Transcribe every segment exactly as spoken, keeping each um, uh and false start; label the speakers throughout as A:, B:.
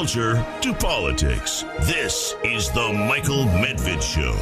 A: culture to politics. This is the Michael Medved Show.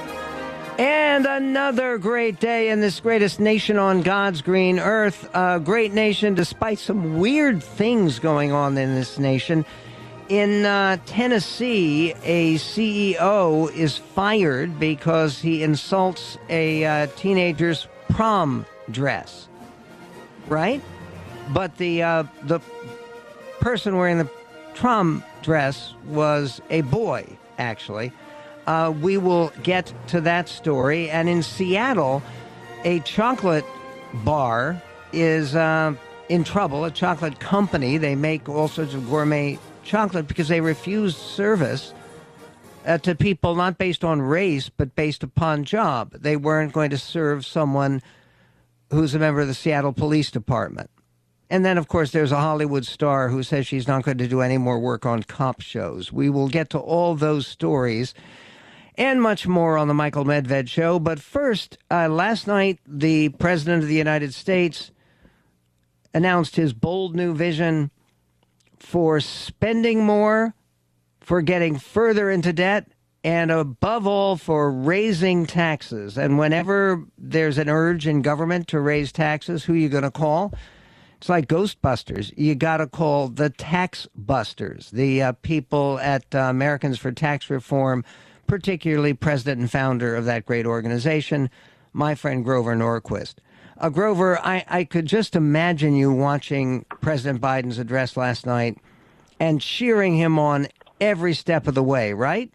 B: And another great day in this greatest nation on God's green earth. A great nation despite some weird things going on in this nation. In uh, Tennessee, a C E O is fired because he insults a uh, teenager's prom dress. Right? But the uh, the person wearing the prom dress was a boy, actually. Uh, we will get to that story. And in Seattle, a chocolate bar is uh, in trouble, a chocolate company. They make all sorts of gourmet chocolate because they refused service uh, to people not based on race, but based upon job. They weren't going to serve someone who's a member of the Seattle Police Department. And then, of course, there's a Hollywood star who says she's not going to do any more work on cop shows. We will get to all those stories and much more on the Michael Medved Show. But first, uh, last night, the President of the United States announced his bold new vision for spending more, for getting further into debt, and above all, for raising taxes. And whenever there's an urge in government to raise taxes, who are you going to call? It's like Ghostbusters. You got to call the tax busters, the uh, people at uh, Americans for Tax Reform, particularly president and founder of that great organization, my friend Grover Norquist. Uh, Grover, I, I could just imagine you watching President Biden's address last night and cheering him on every step of the way, right?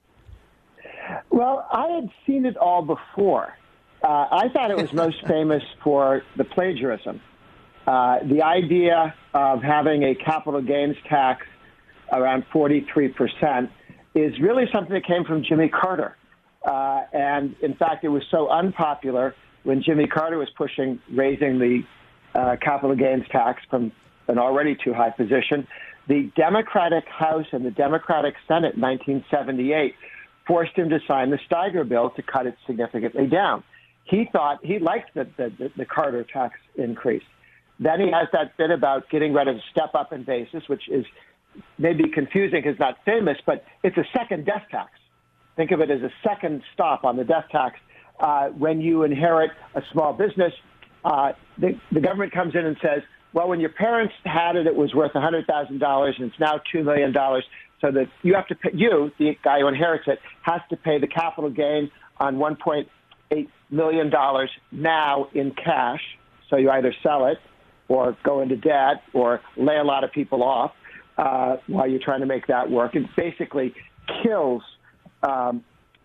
C: Well, I had seen it all before. Uh, I thought it was most famous for the plagiarism. Uh, the idea of having a capital gains tax around forty-three percent is really something that came from Jimmy Carter. Uh, and, in fact, it was so unpopular when Jimmy Carter was pushing raising the uh, capital gains tax from an already too high position. The Democratic House and the Democratic Senate in nineteen seventy-eight forced him to sign the Steiger bill to cut it significantly down. He thought he liked the, the, the Carter tax increase. Then he has that bit about getting rid of step-up and basis, which is maybe confusing because it's not famous, but it's a second death tax. Think of it as a second stop on the death tax. Uh, when you inherit a small business, uh, the, the government comes in and says, well, when your parents had it, it was worth one hundred thousand dollars, and it's now two million dollars. So that you have to pay, you, the guy who inherits it, has to pay the capital gain on one point eight million dollars now in cash. So you either sell it or go into debt or lay a lot of people off uh, while you're trying to make that work. It basically kills um,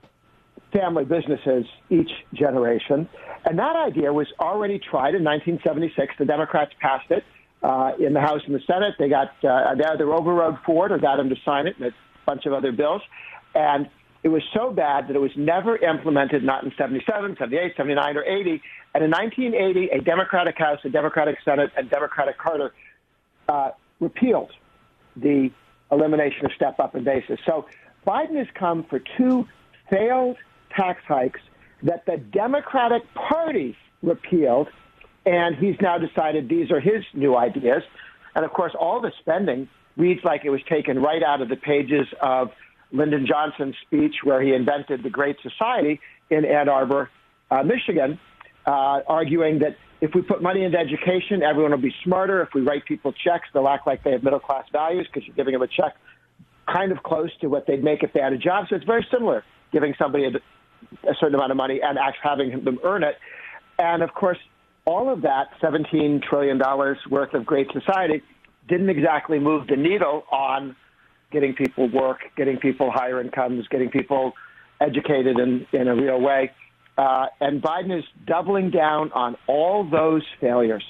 C: family businesses each generation. And that idea was already tried in nineteen seventy-six. The Democrats passed it uh, in the House and the Senate. They got uh, they either overrode Ford or got him to sign it, and a bunch of other bills. And it was so bad that it was never implemented, not in seventy-seven, seventy-eight, seventy-nine, or eighty. And in nineteen eighty, a Democratic House, a Democratic Senate, and Democratic Carter uh, repealed the elimination of step-up and basis. So Biden has come for two failed tax hikes that the Democratic Party repealed, and he's now decided these are his new ideas. And, of course, all the spending reads like it was taken right out of the pages of Lyndon Johnson's speech where he invented the Great Society in Ann Arbor, uh, Michigan, uh, arguing that if we put money into education, everyone will be smarter. If we write people checks, they'll act like they have middle-class values because you're giving them a check kind of close to what they'd make if they had a job. So it's very similar, giving somebody a, a certain amount of money and actually having them earn it. And, of course, all of that seventeen trillion dollars worth of Great Society didn't exactly move the needle on getting people work, getting people higher incomes, getting people educated in, in a real way. Uh, and Biden is doubling down on all those failures.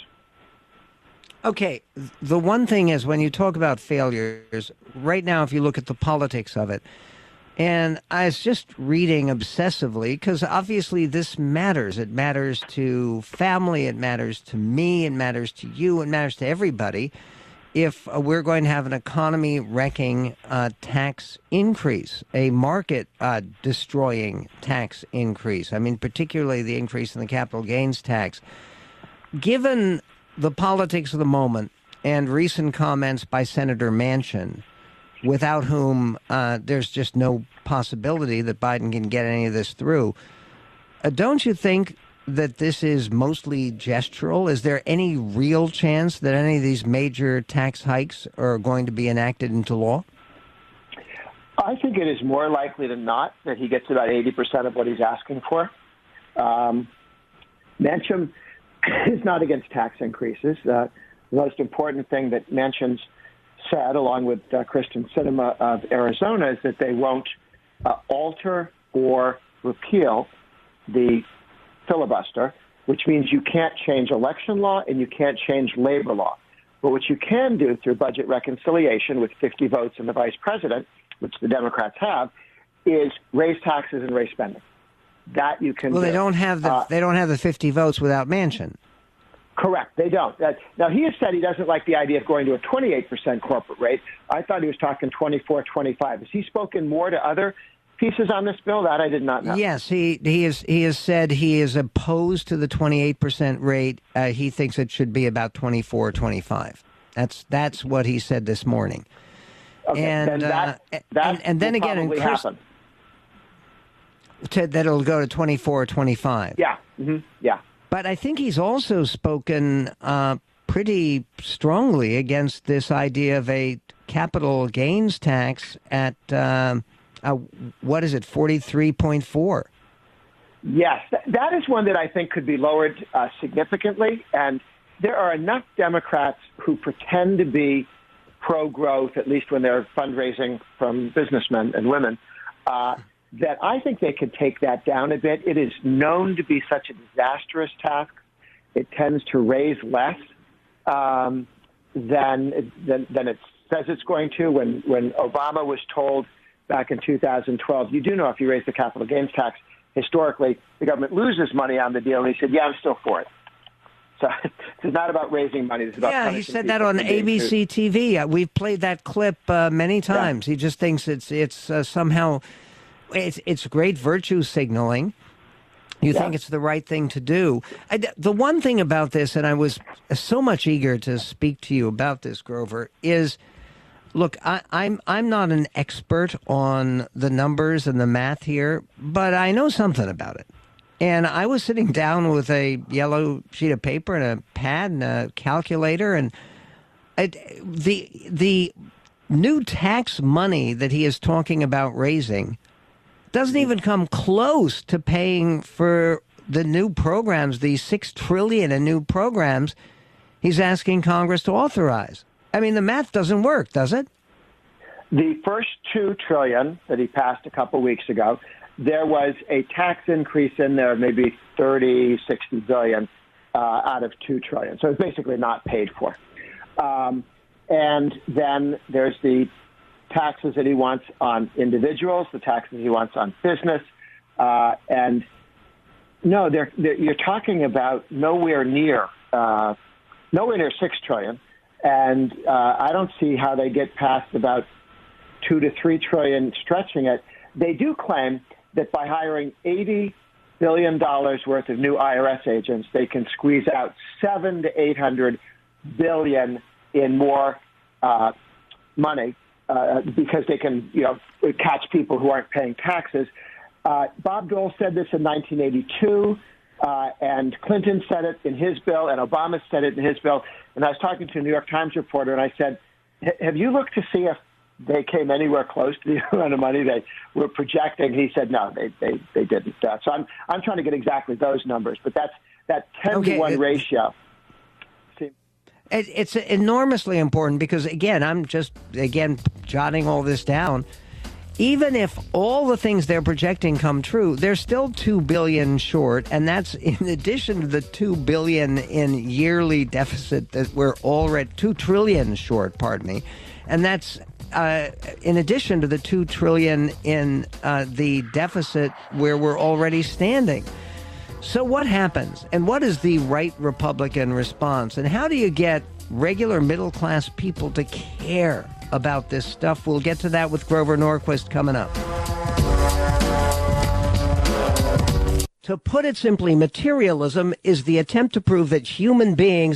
B: Okay, the one thing is when you talk about failures, right now if you look at the politics of it, and I was just reading obsessively because obviously this matters. It matters to family, it matters to me, it matters to you, it matters to everybody. If uh, we're going to have an economy-wrecking uh, tax increase, a market-destroying uh, tax increase, I mean, particularly the increase in the capital gains tax, given the politics of the moment and recent comments by Senator Manchin, without whom uh, there's just no possibility that Biden can get any of this through. Uh, don't you think that this is mostly gestural? Is there any real chance that any of these major tax hikes are going to be enacted into law?
C: I think it is more likely than not that he gets about eighty percent of what he's asking for. Um, Manchin is not against tax increases. Uh, the most important thing that Manchin's said, along with uh, Kristen Sinema of Arizona, is that they won't uh, alter or repeal the filibuster, which means you can't change election law and you can't change labor law. But what you can do through budget reconciliation with fifty votes and the vice president, which the Democrats have, is raise taxes and raise spending. That you can
B: Well,
C: do.
B: they don't have the
C: uh,
B: they don't have the fifty votes without Manchin.
C: Correct. They don't. That, now, he has said he doesn't like the idea of going to a twenty-eight percent corporate rate. I thought he was talking twenty-four, twenty-five. Has he spoken more to other pieces on this bill? That I did not know.
B: Yes, he he is he has said he is opposed to the twenty-eight percent rate. Uh, he thinks it should be about twenty-four, twenty-five. That's that's what he said this morning.
C: Okay,
B: and,
C: then that,
B: uh,
C: that
B: and and then
C: will
B: again, in
C: probably
B: Chris,
C: happen.
B: To, that it'll go to twenty-four, twenty-five.
C: Yeah. Mm-hmm. Yeah.
B: But I think he's also spoken uh, pretty strongly against this idea of a capital gains tax at, um, uh, what is it, forty-three point four?
C: Yes, th- that is one that I think could be lowered uh, significantly. And there are enough Democrats who pretend to be pro-growth, at least when they're fundraising from businessmen and women, uh, that I think they could take that down a bit. It is known to be such a disastrous task. It tends to raise less um, than, than than it says it's going to. When, when Obama was told back in two thousand twelve, you do know if you raise the capital gains tax, historically, the government loses money on the deal. And he said, yeah, I'm still for it. So it's not about raising money. It's about
B: yeah, he said that on A B C T V. Uh, we've played that clip uh, many times. Yeah. He just thinks it's it's uh, somehow it's it's great virtue signaling. You yeah. think it's the right thing to do. I, the one thing about this, and I was so much eager to speak to you about this, Grover, is look, I, I'm I'm not an expert on the numbers and the math here, but I know something about it. And I was sitting down with a yellow sheet of paper and a pad and a calculator, and it, the the new tax money that he is talking about raising doesn't even come close to paying for the new programs, these six trillion in new programs he's asking Congress to authorize. I mean, the math doesn't work, does it?
C: The first two trillion that he passed a couple weeks ago, there was a tax increase in there, maybe thirty, sixty billion uh, out of two trillion. So it's basically not paid for. Um, and then there's the taxes that he wants on individuals, the taxes he wants on business. Uh, and no, they're, they're, you're talking about nowhere near, uh, nowhere near six trillion. And uh, I don't see how they get past about two to three trillion stretching it. They do claim that by hiring eighty billion dollars worth of new I R S agents, they can squeeze out seven to eight hundred billion in more uh, money uh, because they can, you know, catch people who aren't paying taxes. Uh, Bob Dole said this in nineteen eighty-two, uh, and Clinton said it in his bill, and Obama said it in his bill. And I was talking to a New York Times reporter, and I said, "Have you looked to see if they came anywhere close to the amount of money they were projecting?" He said, no, they they, they didn't. Uh, so I'm I'm trying to get exactly those numbers, but that's that ten
B: okay,
C: to one
B: it,
C: ratio.
B: It, it's enormously important because, again, I'm just, again, jotting all this down. Even if all the things they're projecting come true, they're still two billion dollars short, and that's in addition to the two billion dollars in yearly deficit that we're already, two trillion dollars short, pardon me, and that's Uh, in addition to the two trillion dollars in uh, the deficit where we're already standing. So what happens? And what is the right Republican response? And how do you get regular middle-class people to care about this stuff? We'll get to that with Grover Norquist coming up. To put it simply, materialism is the attempt to prove that human beings...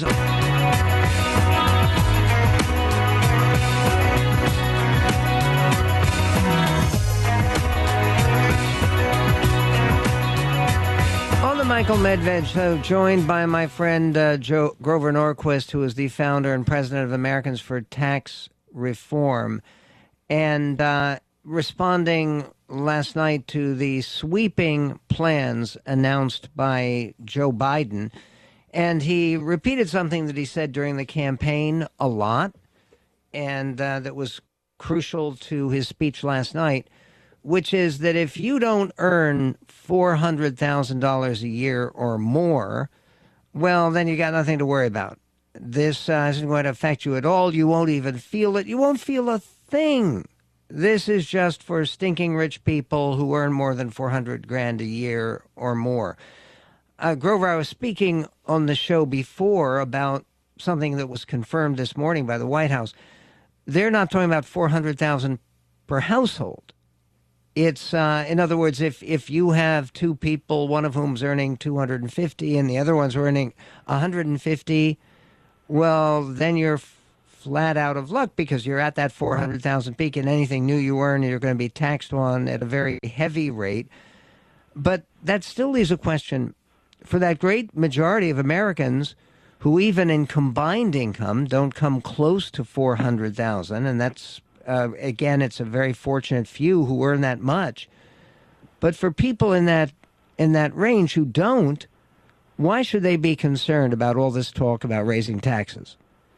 B: the Michael Medved Show, joined by my friend uh, Joe Grover Norquist, who is the founder and president of Americans for Tax Reform, and uh, responding last night to the sweeping plans announced by Joe Biden. And he repeated something that he said during the campaign a lot, and uh, that was crucial to his speech last night, which is that if you don't earn four hundred thousand dollars a year or more, well, then you got nothing to worry about. This uh, isn't going to affect you at all. You won't even feel it. You won't feel a thing. This is just for stinking rich people who earn more than four hundred grand a year or more. Uh, Grover, I was speaking on the show before about something that was confirmed this morning by the White House. They're not talking about four hundred thousand per household. It's, uh, in other words, if, if you have two people, one of whom's earning two hundred fifty and the other one's earning one hundred fifty, well, then you're f- flat out of luck because you're at that four hundred thousand peak, and anything new you earn, you're going to be taxed on at a very heavy rate. But that still leaves a question for that great majority of Americans who even in combined income don't come close to four hundred thousand, and that's Uh, again, it's a very fortunate few who earn that much. But for people in that in that range who don't, why should they be concerned about all this talk about raising taxes?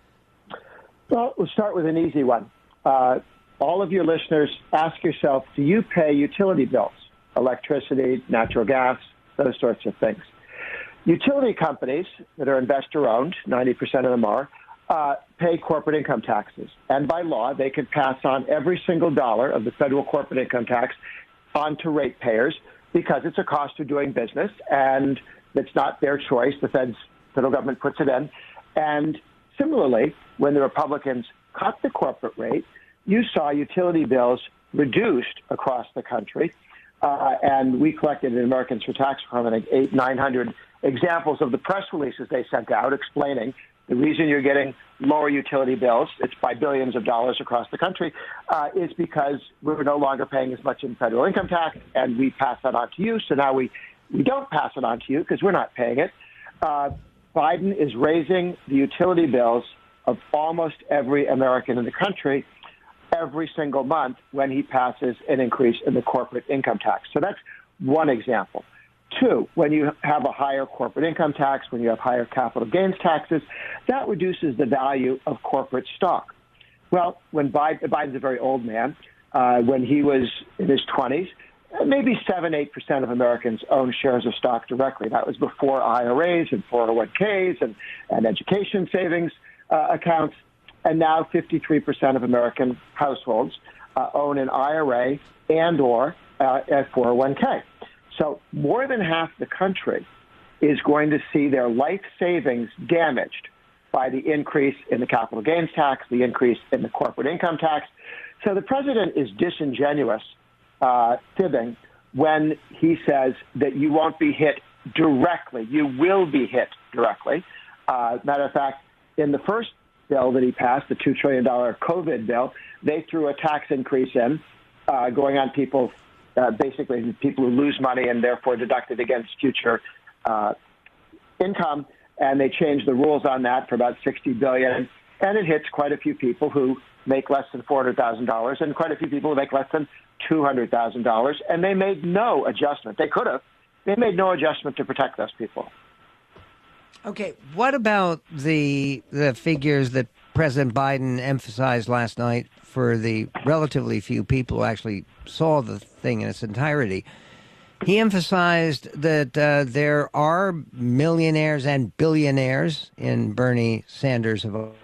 C: Well, we'll start with an easy one. Uh, all of your listeners, ask yourself, do you pay utility bills, electricity, natural gas, those sorts of things? Utility companies that are investor-owned, ninety percent of them are, Uh, pay corporate income taxes. And by law, they can pass on every single dollar of the federal corporate income tax onto ratepayers because it's a cost of doing business, and it's not their choice. The feds, federal government puts it in. And similarly, when the Republicans cut the corporate rate, you saw utility bills reduced across the country. Uh, and we collected in Americans for Tax Reform, I think, eight, nine hundred examples of the press releases they sent out explaining the reason you're getting lower utility bills, it's by billions of dollars across the country, uh, is because we're no longer paying as much in federal income tax, and we pass that on to you. So now we, we don't pass it on to you because we're not paying it. Uh, Biden is raising the utility bills of almost every American in the country every single month when he passes an increase in the corporate income tax. So that's one example. Two, when you have a higher corporate income tax, when you have higher capital gains taxes, that reduces the value of corporate stock. Well, when Biden, Biden's a very old man, uh, when he was in his twenties, maybe seven, eight percent of Americans own shares of stock directly. That was before I R As and four oh one k's and, and education savings uh, accounts. And now fifty-three percent of American households uh, own an I R A and or uh, a four oh one k. So more than half the country is going to see their life savings damaged by the increase in the capital gains tax, the increase in the corporate income tax. So the president is disingenuous, uh, fibbing, when he says that you won't be hit directly. You will be hit directly. Uh, matter of fact, in the first bill that he passed, the two trillion dollars COVID bill, they threw a tax increase in uh, going on people Uh, basically people who lose money and therefore deducted against future uh, income, and they changed the rules on that for about sixty billion dollars, and it hits quite a few people who make less than four hundred thousand dollars and quite a few people who make less than two hundred thousand dollars, and they made no adjustment. They could have. They made no adjustment to protect those people.
B: Okay, what about the the figures that President Biden emphasized last night for the relatively few people who actually saw the thing in its entirety? He emphasized that uh, there are millionaires and billionaires, in Bernie Sanders'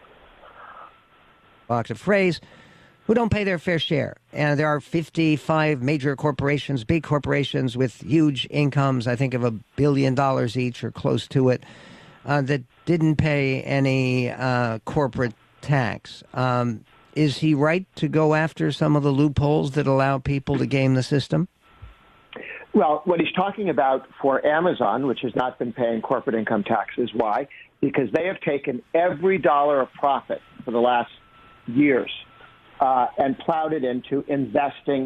B: evocative phrase, who don't pay their fair share. And there are fifty-five major corporations, big corporations with huge incomes, I think of a billion dollars each or close to it, uh, that didn't pay any uh, corporate tax. Um, is he right to go after some of the loopholes that allow people to game the system?
C: Well, what he's talking about for Amazon, which has not been paying corporate income taxes, why? Because they have taken every dollar of profit for the last years uh, and plowed it into investing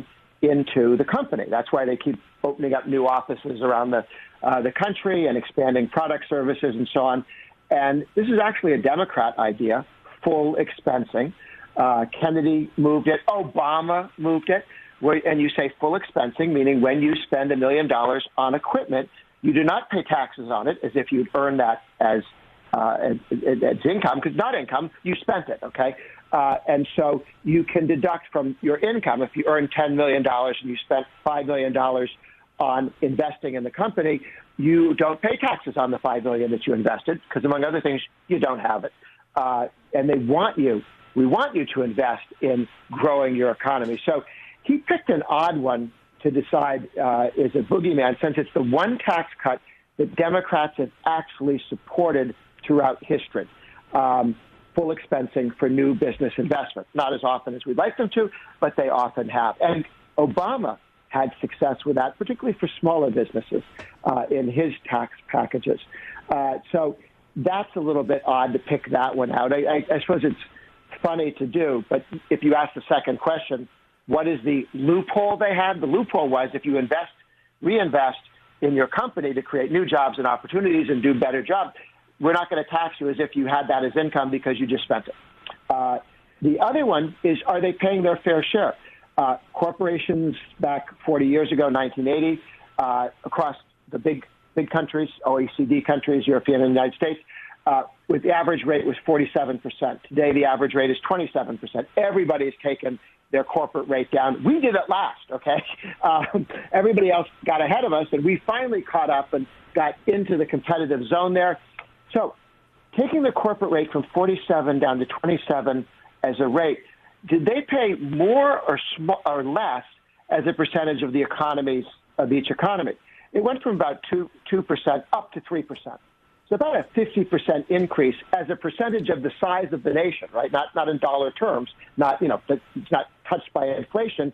C: into the company. That's why they keep opening up new offices around the uh, the country and expanding product services and so on. And this is actually a Democrat idea, full expensing. Uh, Kennedy moved it. Obama moved it. Where, and you say full expensing, meaning when you spend a million dollars on equipment, you do not pay taxes on it as if you'd earn that as, uh, as, as income, because not income, you spent it, okay? Uh, and so you can deduct from your income, if you earn ten million dollars and you spent five million dollars on investing in the company, you don't pay taxes on the five million dollars that you invested, because among other things, you don't have it. Uh, and they want you, we want you to invest in growing your economy. So he picked an odd one to decide uh, is a boogeyman, since it's the one tax cut that Democrats have actually supported throughout history. Um, full expensing for new business investment. Not as often as we'd like them to, but they often have. And Obama had success with that, particularly for smaller businesses uh, in his tax packages. Uh, so that's a little bit odd to pick that one out. I, I, I suppose it's funny to do, but if you ask the second question, what is the loophole they had? The loophole was if you invest, reinvest in your company to create new jobs and opportunities and do better jobs, we're not going to tax you as if you had that as income because you just spent it. Uh, the other one is, are they paying their fair share? Uh, corporations back forty years ago, nineteen eighty, uh, across the big big countries, O E C D countries, European and United States, uh, with the average rate was forty-seven percent. Today, the average rate is twenty-seven percent. Everybody's taken their corporate rate down. We did it last, okay? Um, everybody else got ahead of us, and we finally caught up and got into the competitive zone there. So taking the corporate rate from forty-seven down to twenty-seven as a rate, did they pay more or, sm- or less as a percentage of the economies of each economy? It went from about two, 2% up to three percent. So about a fifty percent increase as a percentage of the size of the nation, right? Not not in dollar terms, not, you know, it's not touched by inflation.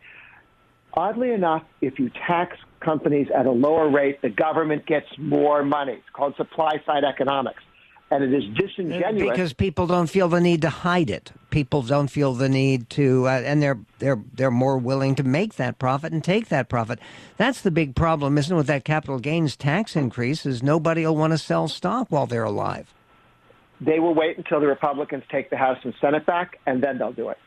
C: Oddly enough, if you tax companies at a lower rate, the government gets more money. It's called supply-side economics. And it is disingenuous.
B: Because people don't feel the need to hide it. People don't feel the need to, uh, and they're they're they're more willing to make that profit and take that profit. That's the big problem, isn't it, with that capital gains tax increase, is nobody will want to sell stock while they're alive.
C: They will wait until the Republicans take the House and Senate back, and then they'll do it.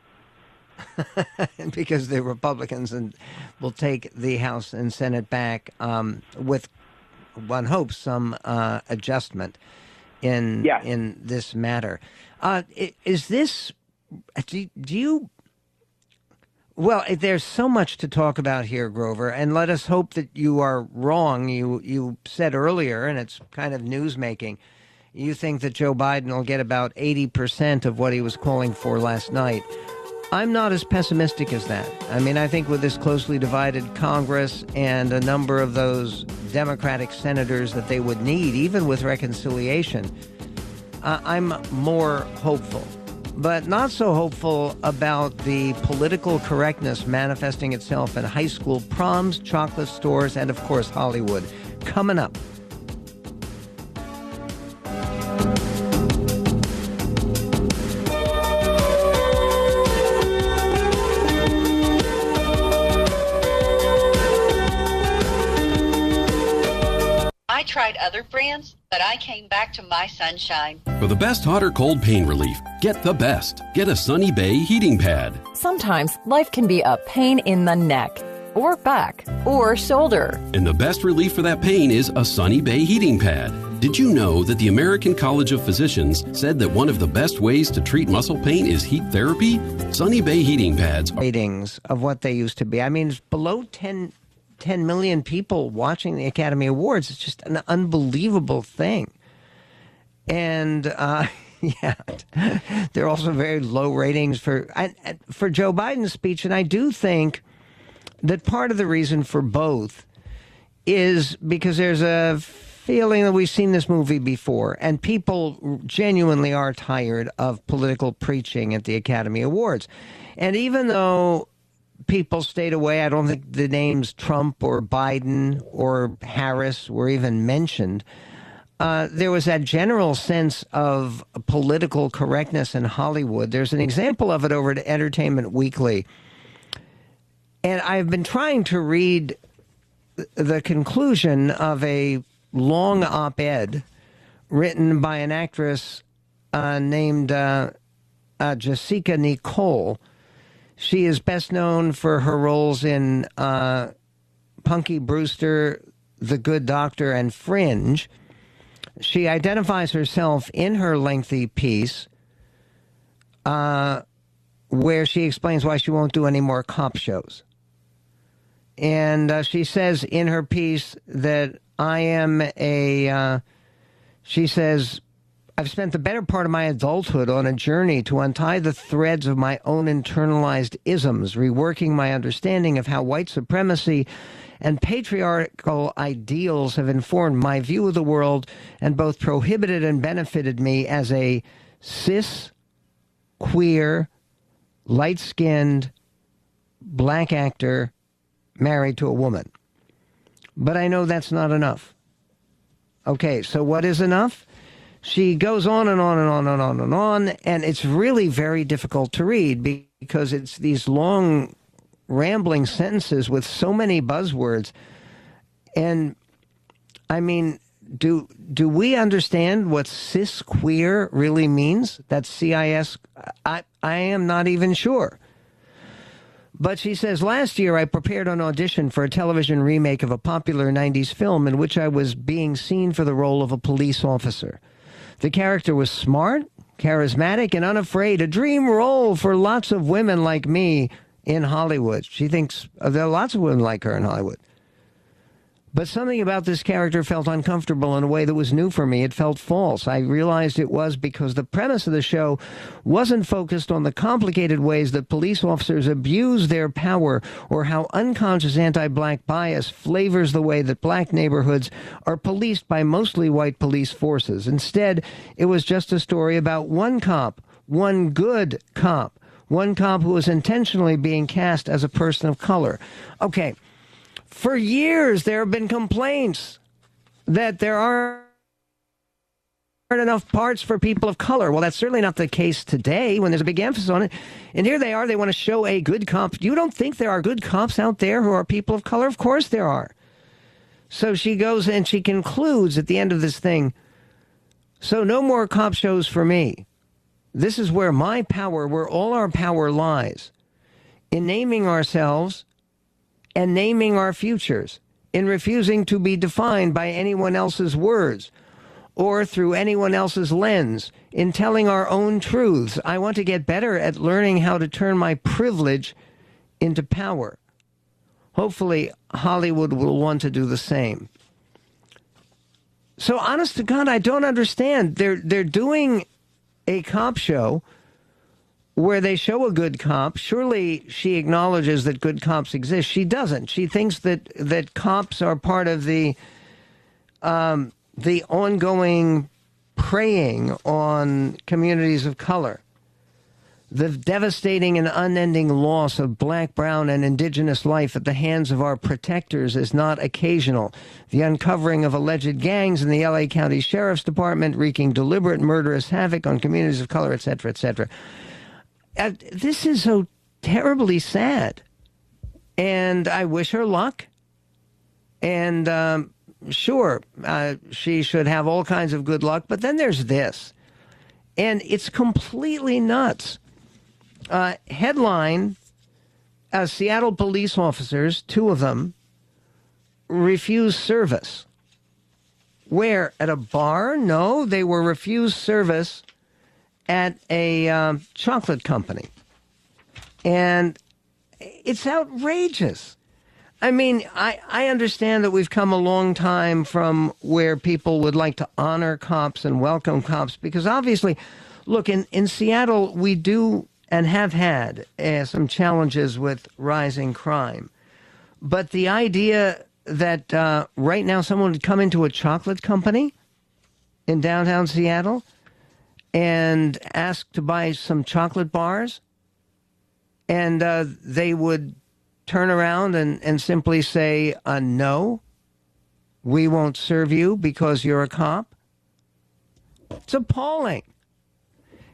B: Because the Republicans and will take the House and Senate back um, with, one hopes, some uh, adjustment in
C: yes.
B: in this matter. Uh, is this, do, do you, well, there's so much to talk about here, Grover, and let us hope that you are wrong. You, you said earlier, and it's kind of newsmaking, you think that Joe Biden will get about eighty percent of what he was calling for last night. I'm not as pessimistic as that. I mean, I think with this closely divided Congress and a number of those Democratic senators that they would need, even with reconciliation, uh, I'm more hopeful. But not so hopeful about the political correctness manifesting itself in high school proms, chocolate stores, and, of course, Hollywood. Coming up.
D: I tried other brands, but I came back to my Sunshine.
E: For the best hot or cold pain relief, get the best. Get a Sunny Bay heating pad.
F: Sometimes life can be a pain in the neck, or back, or shoulder.
E: And the best relief for that pain is a Sunny Bay heating pad. Did you know that the American College of Physicians said that one of the best ways to treat muscle pain is heat therapy? Sunny Bay heating pads are
B: ratings of what they used to be. I mean, it's below ten ten million people watching the Academy Awards. It's just an unbelievable thing. And, uh, yeah, they're also very low ratings for, for Joe Biden's speech. And I do think that part of the reason for both is because there's a feeling that we've seen this movie before, and people genuinely are tired of political preaching at the Academy Awards. And even though people stayed away, I don't think the names Trump or Biden or Harris were even mentioned. Uh, there was that general sense of political correctness in Hollywood. There's an example of it over at Entertainment Weekly. And I've been trying to read the conclusion of a long op-ed written by an actress uh, named uh, uh, Jessica Nicole. She is best known for her roles in uh, Punky Brewster, The Good Doctor, and Fringe. She identifies herself in her lengthy piece uh, where she explains why she won't do any more cop shows. And uh, she says in her piece that I am a, uh, she says, I've spent the better part of my adulthood on a journey to untie the threads of my own internalized isms, reworking my understanding of how white supremacy and patriarchal ideals have informed my view of the world and both prohibited and benefited me as a cis, queer, light-skinned, black actor married to a woman. But I know that's not enough. Okay, so what is enough? She goes on and on and on and on and on, and it's really very difficult to read because it's these long, rambling sentences with so many buzzwords. And, I mean, do do we understand what cis queer really means? That's C I S? I, I am not even sure. But she says, last year I prepared an audition for a television remake of a popular nineties film in which I was being seen for the role of a police officer. The character was smart, charismatic, and unafraid, a dream role for lots of women like me in Hollywood. She thinks uh, there are lots of women like her in Hollywood. But something about this character felt uncomfortable in a way that was new for me. It felt false. I realized it was because the premise of the show wasn't focused on the complicated ways that police officers abuse their power or how unconscious anti-black bias flavors the way that black neighborhoods are policed by mostly white police forces. Instead, it was just a story about one cop, one good cop, one cop who was intentionally being cast as a person of color. Okay. For years, there have been complaints that there aren't enough parts for people of color. Well, that's certainly not the case today when there's a big emphasis on it. And here they are. They want to show a good cop. You don't think there are good cops out there who are people of color? Of course there are. So she goes and she concludes at the end of this thing, so no more cop shows for me. This is where my power, where all our power lies, in naming ourselves and naming our futures, in refusing to be defined by anyone else's words or through anyone else's lens, in telling our own truths. I want to get better at learning how to turn my privilege into power. Hopefully, Hollywood will want to do the same. So, honest to God, I don't understand. They're, they're doing a cop show where they show a good cop. Surely she acknowledges that good cops exist. She doesn't. She thinks that that cops are part of the um, the ongoing preying on communities of color. The devastating and unending loss of black, brown, and indigenous life at the hands of our protectors is not occasional. The uncovering of alleged gangs in the L A County Sheriff's Department wreaking deliberate murderous havoc on communities of color, et cetera, et cetera. Uh, this is so terribly sad, and I wish her luck. And um, sure, uh, she should have all kinds of good luck, but then there's this, and it's completely nuts. Uh, headline, uh, Seattle police officers, two of them, refused service. Where? At a bar? No, they were refused service at a um, chocolate company. And it's outrageous. I mean, I, I understand that we've come a long time from where people would like to honor cops and welcome cops, because obviously, look, in, in Seattle, we do and have had uh, some challenges with rising crime. But the idea that uh, right now someone would come into a chocolate company in downtown Seattle and ask to buy some chocolate bars, and uh, they would turn around and, and simply say, uh, no, we won't serve you because you're a cop. It's appalling.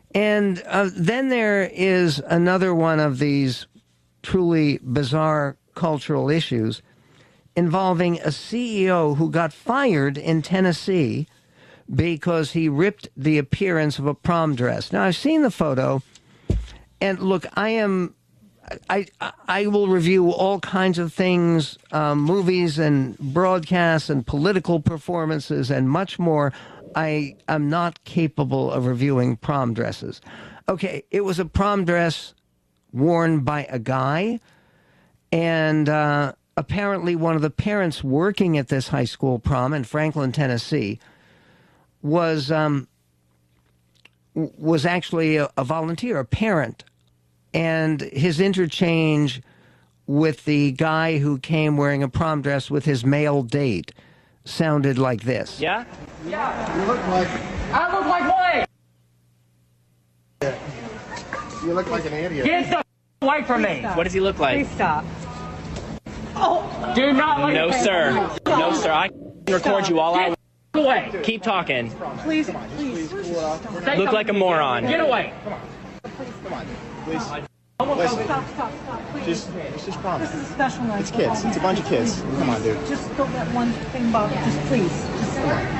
B: And uh, then there is another one of these truly bizarre cultural issues involving a C E O who got fired in Tennessee because he ripped the appearance of a prom dress. Now, I've seen the photo, and look, I am, I, I will review all kinds of things, um, movies and broadcasts and political performances and much more. I am not capable of reviewing prom dresses. Okay, it was a prom dress worn by a guy, and uh, apparently one of the parents working at this high school prom in Franklin, Tennessee, was um, was actually a, a volunteer, a parent, and his interchange with the guy who came wearing a prom dress with his male date sounded like this.
G: Yeah?
H: Yeah. You look like...
G: I look like what?
H: You look like an idiot.
G: Get the away from me. What does he look like?
I: Please stop.
G: Oh, do not look. No, sir. No, sir. I can record you all I want. Get away. Keep talking.
I: Please, please.
G: Look like a moron. Get away.
H: Come on. Come on. Please.
I: Listen. Stop, stop, stop. Please.
H: Just, it's just prom.
I: This is a special night.
H: It's kids. It's a bunch of kids. Come on, dude.
I: Just don't let one thing bother. Just please. Just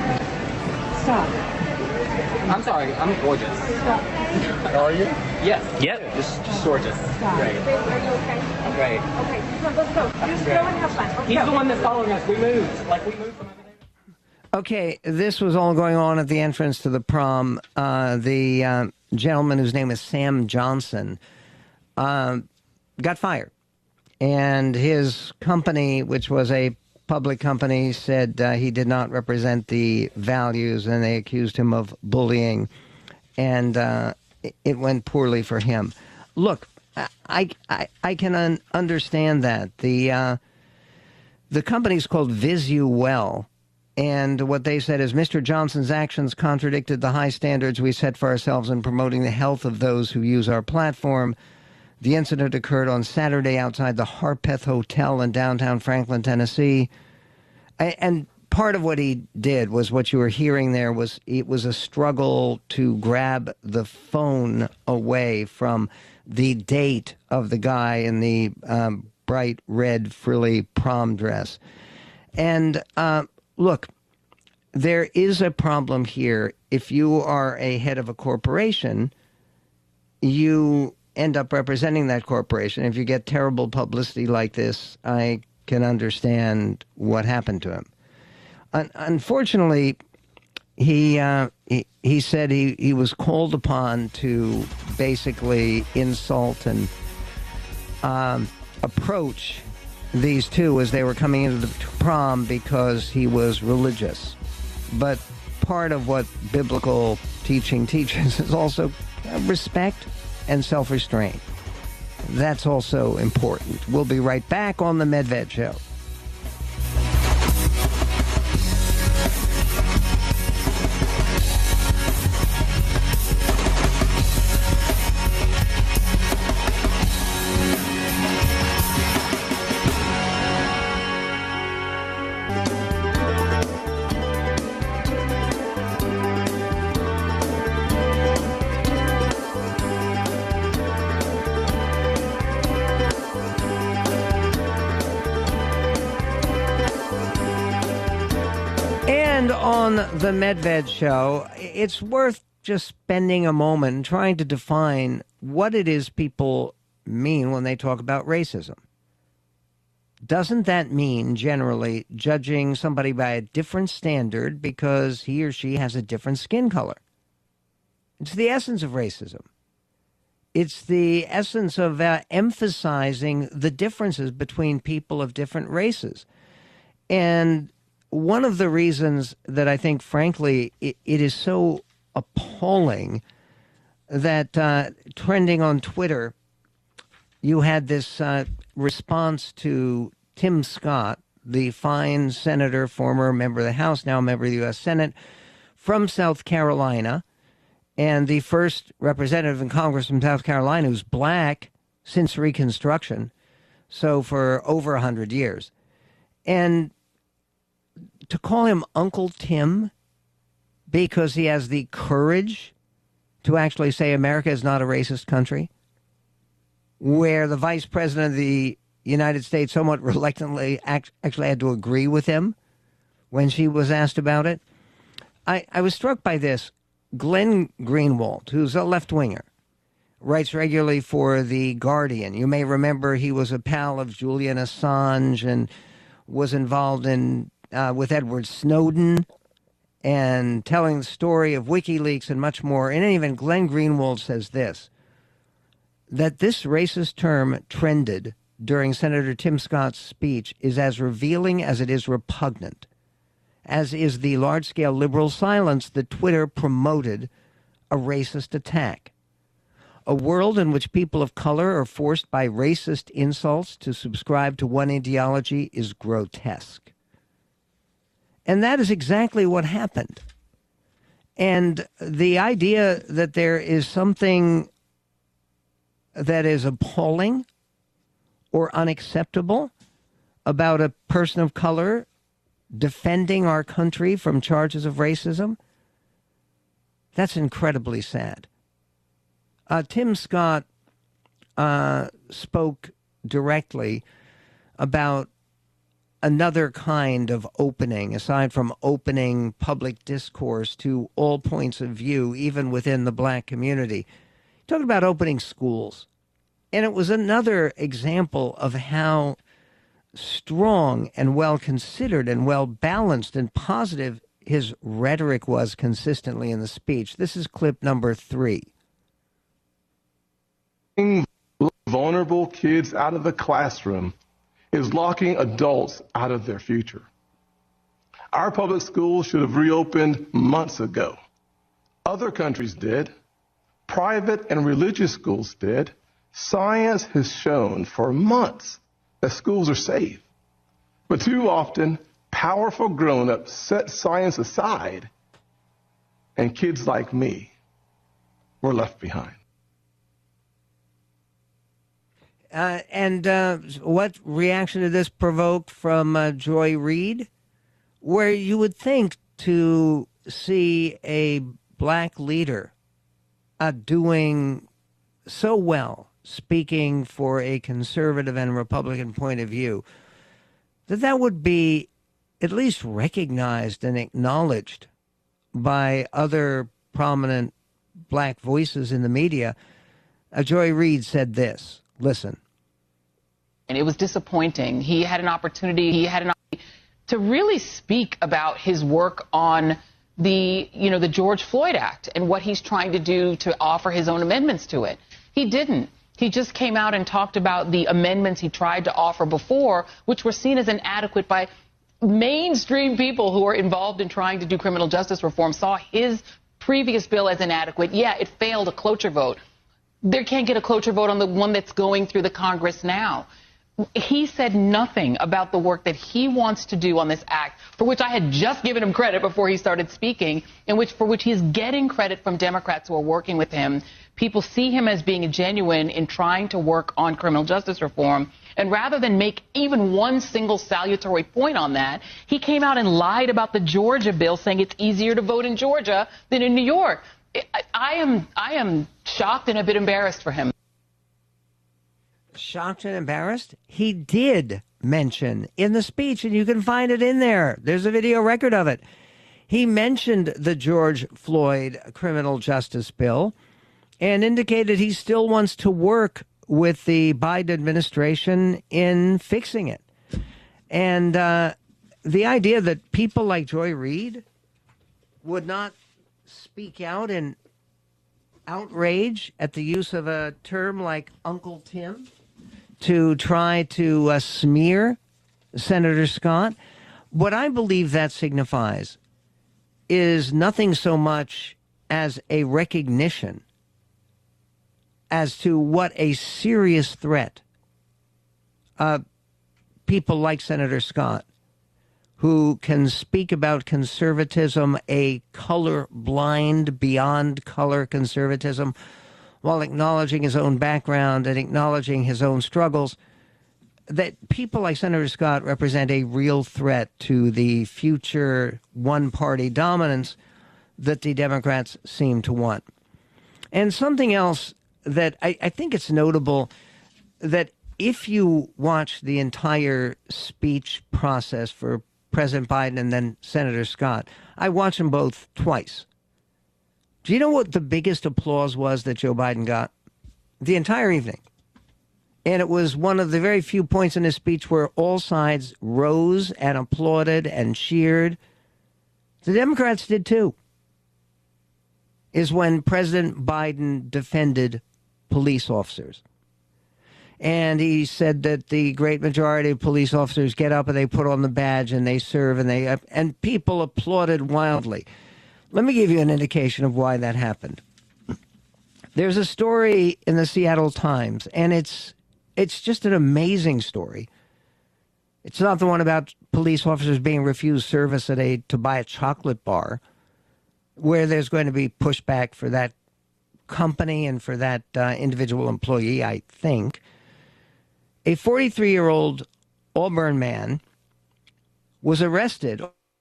I: stop.
G: I'm sorry. I'm gorgeous.
I: Stop.
H: How are you?
G: Yes. Yep. Just, just gorgeous.
I: Stop.
G: Great.
I: Are you okay?
G: I'm great.
I: Okay. Come on, let's go. Just go and have fun. Let's
G: He's
I: go.
G: the one that's following us. We moved. Like we moved from over there.
B: Okay, this was all going on at the entrance to the prom. Uh, the uh, gentleman whose name is Sam Johnson uh, got fired. And his company, which was a public company, said uh, he did not represent the values, and they accused him of bullying. And uh, it went poorly for him. Look, I, I, I can un- understand that. The, uh, the company's called Visuwell. And what they said is Mister Johnson's actions contradicted the high standards we set for ourselves in promoting the health of those who use our platform. The incident occurred on Saturday outside the Harpeth Hotel in downtown Franklin, Tennessee. And part of what he did was what you were hearing there was it was a struggle to grab the phone away from the date of the guy in the um, bright red frilly prom dress. And uh, look, there is a problem here. If you are a head of a corporation, you end up representing that corporation. If you get terrible publicity like this, I can understand what happened to him. Un- unfortunately, he, uh, he he said he, he was called upon to basically insult and um, approach these two as they were coming into the prom because he was religious. But part of what biblical teaching teaches is also respect and self-restraint. That's also important. We'll be right back on The Medved Show. On the Medved Show, it's worth just spending a moment trying to define what it is people mean when they talk about racism. Doesn't that mean generally judging somebody by a different standard because he or she has a different skin color? It's the essence of racism. It's the essence of uh, emphasizing the differences between people of different races. And one of the reasons that I think, frankly, it, it is so appalling that uh, trending on Twitter, you had this uh, response to Tim Scott, the fine senator, former member of the House, now member of the U S Senate, from South Carolina, and the first representative in Congress from South Carolina who's black since Reconstruction, so for over one hundred years. And to call him Uncle Tim because he has the courage to actually say America is not a racist country, where the vice president of the United States somewhat reluctantly act, actually had to agree with him when she was asked about it. I, I was struck by this. Glenn Greenwald, who's a left-winger, writes regularly for The Guardian. You may remember he was a pal of Julian Assange and was involved in uh, with Edward Snowden and telling the story of WikiLeaks and much more. And even Glenn Greenwald says this, that this racist term trended during Senator Tim Scott's speech is as revealing as it is repugnant, as is the large-scale liberal silence that Twitter promoted a racist attack. A world in which people of color are forced by racist insults to subscribe to one ideology is grotesque. And that is exactly what happened. And the idea that there is something that is appalling or unacceptable about a person of color defending our country from charges of racism, that's incredibly sad. Uh, Tim Scott uh, spoke directly about another kind of opening, aside from opening public discourse to all points of view, even within the black community. He talked about opening schools. And it was another example of how strong and well-considered and well-balanced and positive his rhetoric was consistently in the speech. This is clip number three.
J: Vulnerable kids out of the classroom is locking adults out of their future. Our public schools should have reopened months ago. Other countries did. Private and religious schools did. Science has shown for months that schools are safe. But too often, powerful grown-ups set science aside, and kids like me were left behind.
B: Uh, and uh, what reaction did this provoke from uh, Joy Reid? Where you would think to see a black leader uh, doing so well, speaking for a conservative and Republican point of view, that that would be at least recognized and acknowledged by other prominent black voices in the media. Uh, Joy Reid said this. Listen.
K: And it was disappointing. He had an opportunity, he had an opportunity to really speak about his work on the, you know, the George Floyd Act and what he's trying to do to offer his own amendments to it. He didn't. He just came out and talked about the amendments he tried to offer before, which were seen as inadequate by mainstream people who are involved in trying to do criminal justice reform, saw his previous bill as inadequate. Yeah, it failed a cloture vote. They can't get a cloture vote on the one that's going through the Congress now. He said nothing about the work that he wants to do on this act, for which I had just given him credit before he started speaking, and which for which he's getting credit from Democrats who are working with him. People see him as being genuine in trying to work on criminal justice reform. And rather than make even one single salutary point on that, he came out and lied about the Georgia bill, saying it's easier to vote in Georgia than in New York. I, I am I am shocked and a bit embarrassed for him.
B: Shocked and embarrassed? He did mention in the speech, and you can find it in there. There's a video record of it. He mentioned the George Floyd criminal justice bill and indicated he still wants to work with the Biden administration in fixing it. And uh, the idea that people like Joy Reid would not speak out in outrage at the use of a term like Uncle Tim to try to uh, smear Senator Scott, what I believe that signifies is nothing so much as a recognition as to what a serious threat uh, people like Senator Scott, who can speak about conservatism, a color-blind, beyond color conservatism, while acknowledging his own background and acknowledging his own struggles, that people like Senator Scott represent a real threat to the future one-party dominance that the Democrats seem to want. And something else that I, I think it's notable that if you watch the entire speech process for President Biden and then Senator Scott, I watched them both twice. Do you know what the biggest applause was that Joe Biden got? The entire evening. And it was one of the very few points in his speech where all sides rose and applauded and cheered. The Democrats did too. Is when President Biden defended police officers. And he said that the great majority of police officers get up and they put on the badge and they serve and they and people applauded wildly. Let me give you an indication of why that happened. There's a story in the Seattle Times, and it's it's just an amazing story. It's not the one about police officers being refused service at a to buy a chocolate bar, where there's going to be pushback for that company and for that uh, individual employee, I think. A forty-three-year-old Auburn man was arrested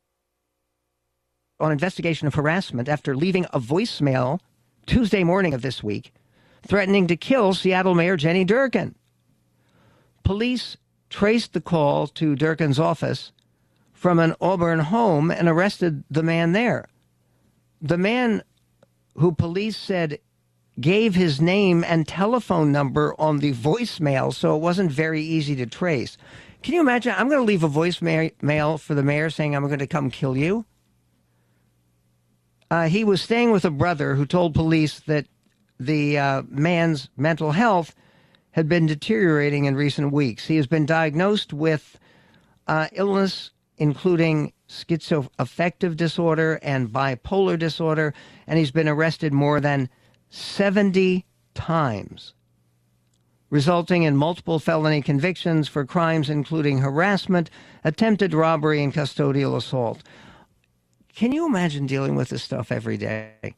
B: on investigation of harassment after leaving a voicemail Tuesday morning of this week, threatening to kill Seattle Mayor Jenny Durkan. Police traced the call to Durkan's office from an Auburn home and arrested the man there. The man who police said gave his name and telephone number on the voicemail, so it wasn't very easy to trace. Can you imagine? I'm going to leave a voicemail for the mayor saying I'm going to come kill you. Uh, he was staying with a brother who told police that the uh, man's mental health had been deteriorating in recent weeks. He has been diagnosed with uh, illness, including schizoaffective disorder and bipolar disorder, and he's been arrested more than seventy times, resulting in multiple felony convictions for crimes including harassment, attempted robbery, and custodial assault. Can you imagine dealing with this stuff every day?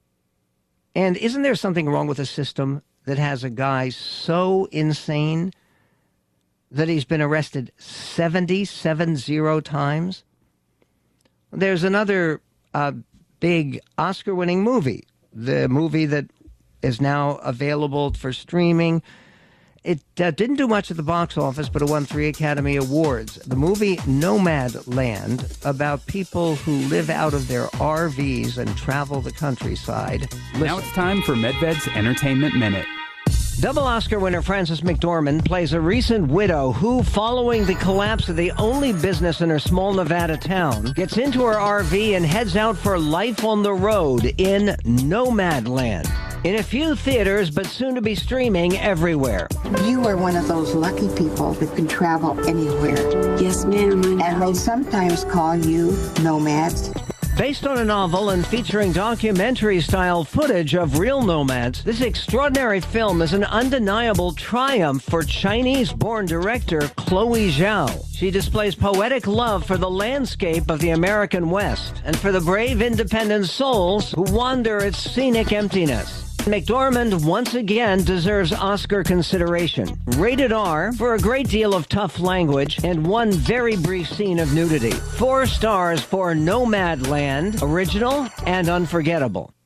B: And isn't there something wrong with a system that has a guy so insane that he's been arrested seventy-seven zero times? There's another uh, big Oscar-winning movie, the movie that is now available for streaming. It uh, didn't do much at the box office, but it won three Academy Awards. The movie Nomadland, about people who live out of their R Vs and travel the countryside. Listen.
L: Now it's time for Medved's Entertainment Minute.
B: Double Oscar winner Frances McDormand plays a recent widow who, following the collapse of the only business in her small Nevada town, gets into her R V and heads out for life on the road in Nomadland. In a few theaters, but soon to be streaming everywhere.
M: You are one of those lucky people that can travel anywhere.
N: Yes, ma'am.
M: And they sometimes call you nomads.
B: Based on a novel and featuring documentary-style footage of real nomads, this extraordinary film is an undeniable triumph for Chinese-born director Chloe Zhao. She displays poetic love for the landscape of the American West and for the brave independent souls who wander its scenic emptiness. McDormand once again deserves Oscar consideration. Rated R for a great deal of tough language and one very brief scene of nudity. Four stars for Nomadland, original and unforgettable.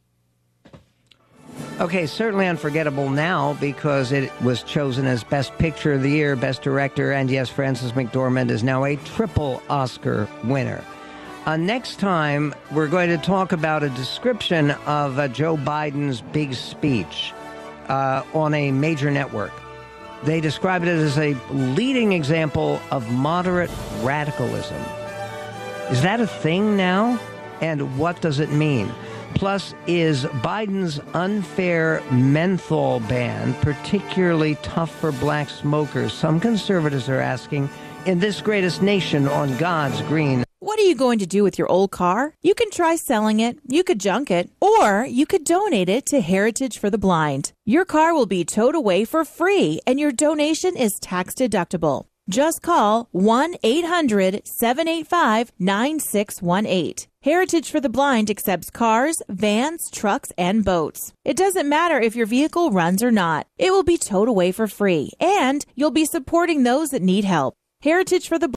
B: Okay, certainly unforgettable now because it was chosen as Best Picture of the Year, Best Director, and yes, Frances McDormand is now a triple Oscar winner. Uh, next time, we're going to talk about a description of uh, Joe Biden's big speech uh, on a major network. They describe it as a leading example of moderate radicalism. Is that a thing now? And what does it mean? Plus, is Biden's unfair menthol ban particularly tough for black smokers? Some conservatives are asking, in this greatest nation on God's green.
O: What are you going to do with your old car? You can try selling it, you could junk it, or you could donate it to Heritage for the Blind. Your car will be towed away for free, and your donation is tax deductible. Just call one eight hundred seven eight five nine six one eight. Heritage for the Blind accepts cars, vans, trucks, and boats. It doesn't matter if your vehicle runs or not. It will be towed away for free, and you'll be supporting those that need help. Heritage for the